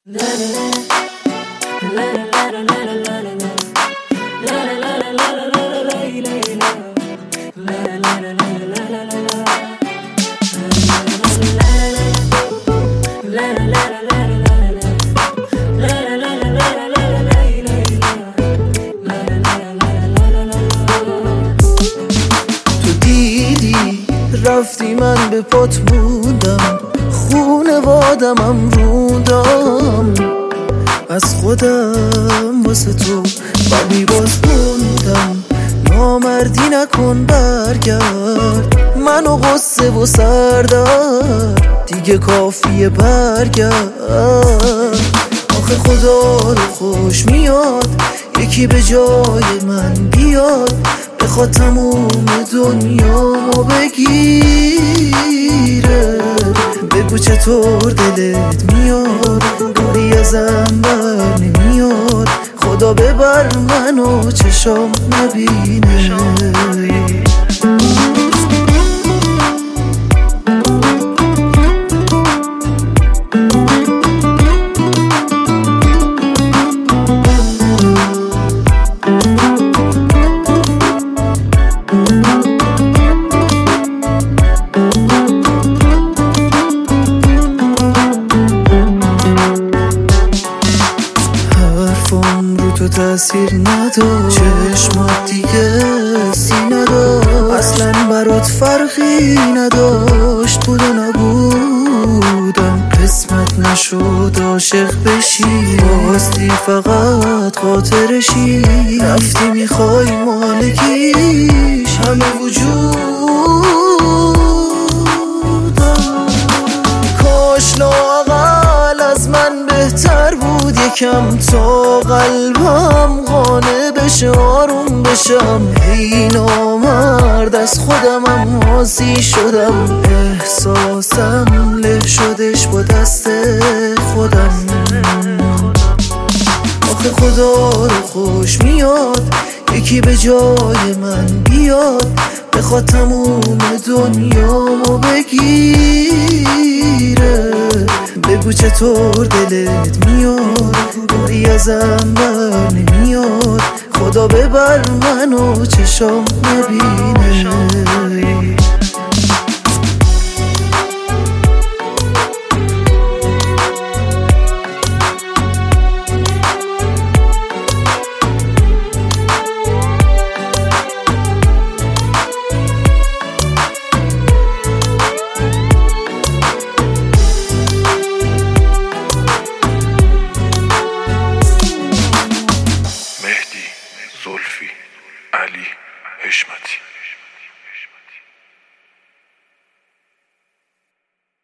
تو دیدی رفتی من به پات موندم، خونوادمم روندم از خودم واسه تو، ولی باز موندم. نامردی نکن برگرد، منو غصه و سردر دیگه کافیه برگرد. آخه خدا رو خوش میاد یکی به جای من بیاد، بخواد تموم دنیامو بگیره. بگو چطور دلت میاد، کاری ازم بر نمیاد. خدا ببر منو چشام نبینه. حرفم رو تو تاثیر نداشت، چشمات دیگه سی نداشت، اصلا برات فرقی نداشت. بود و نبودم قسمت نشد عاشق بشی، خواستی فقط خاطرشی، رفتی میخوای مالکیش همه وجودم. کاش لااقل از من بهتر بود یکم، تا قلبم قانع بشه آروم بشم. ای نامرد از خودمم راضی شدم، احساسم له شدش با دست خودم. آخه خدا رو خوش میاد یکی به جای من بیاد، بخواد تموم دنیامو بگیره. بگو چطور دلت میاد، کاری ازم بر نمیاد. خدا ببر منو چشام نبینه. مهدی، زلفی، علی، حشمتی.